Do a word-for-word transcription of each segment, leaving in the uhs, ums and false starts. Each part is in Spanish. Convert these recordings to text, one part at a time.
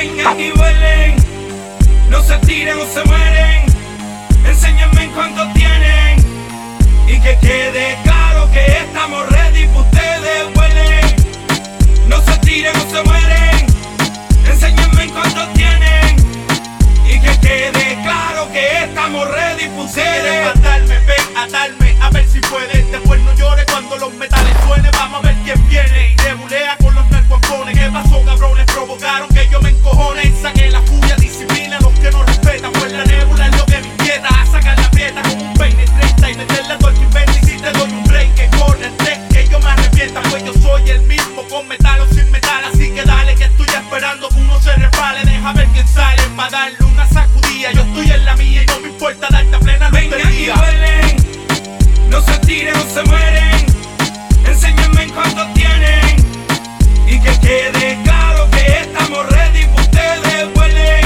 Vengan y vuelen, no se tiren o se mueren. Enséñenme cuánto tienen y que quede claro que estamos ready pa' ustedes vuelen. No se tiren o se mueren. Enséñenme cuánto tienen y que quede claro que estamos ready pa' ustedes. Quieren matarme, ven, atarme, a ver si puedes. Después no llores cuando los metales suenen. Vamos a ver quién viene y debulea con los narcoampones. ¿Qué pasó, cabrones? Provocaron que yo me encojone. Saqué la furia, disciplina, los que no respetan. Pues la nébula es lo que me inquieta. A sacar la prieta como un peine treinta y meterla todo el invento. Y si te doy un break, que corre el test, que yo me arrepienta. Pues yo soy el mismo, con metal o sin metal. Así que dale, que estoy esperando que uno se resbale. Deja ver quién sale pa' darle una sacudida. Yo estoy en la mía y no me importa darte plena luz del Vengan y día. vuelen, no se tiren o se mueren. Enséñenme cuánto tienen y que quede claro que estamos ready pa' ustedes vuelen.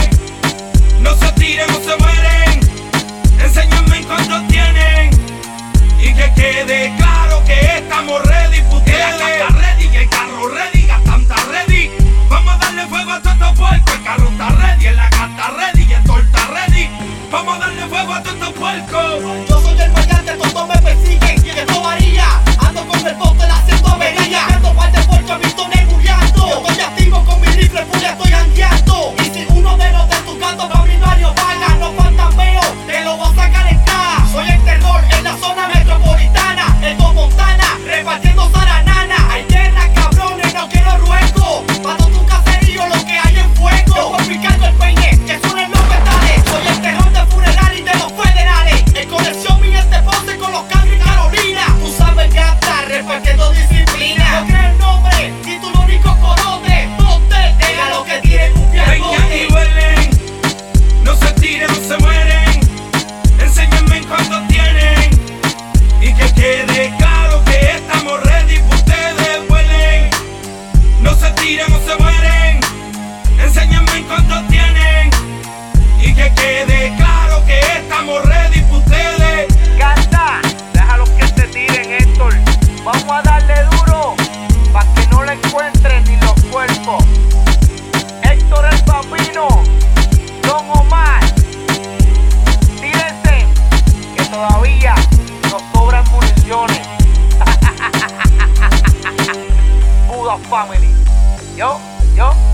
No se tiren o se mueren. Enséñenme cuánto tienen y que quede claro que estamos ready pa' ustedes. La casa ready, y el carro ready, Gastanta ready. Vamos a darle fuego a todo estos puercos. El carro está ready, el la está ready y el todo está ready. Vamos a darle fuego a todos estos puercos. Yo soy el maleante, todos me persiguen y esto varía. Ando con el bote haciendo avería. Ando par de puercos, visto neguriando. Yo estoy activo con mi rifle, full estoy jangueando. Y si uno de los de tus gatos va a abrir varios balas, no fantasmeo, te lo voy a sacar en K. Soy el terror en la zona metropolitana, el Don Montana, repartiendo zaranana. Hay guerra, cabrones, no quiero ruego. Pa' todo tu caserío lo que hay en fuego. Yo voy picando el peine, que suenen los metales. Soy el terror de funeral y de los federales. En conexión mi este ponce con los Cangri Carolina. Tú sabes que hasta repartiendo disciplina. No crees el nombre y tú lo único conoces. Ponte, diga lo que tienen un Vengan y viaje. vuelen, no se tiren o se mueren. Enséñenme cuánto tienen y que quede claro que estamos ready pa' ustedes vuelen. No se tiren o se mueren. Enséñenme cuánto tienen y que quede claro que estamos ready pa' ustedes. Canta, déjalos que se tiren, Héctor. Vamos a darle duro, pa' que no le encuentren ni los cuerpos. Héctor el Bambino, Don Omar, tírense, que todavía nos sobran municiones. Buda Family. Yo, yo.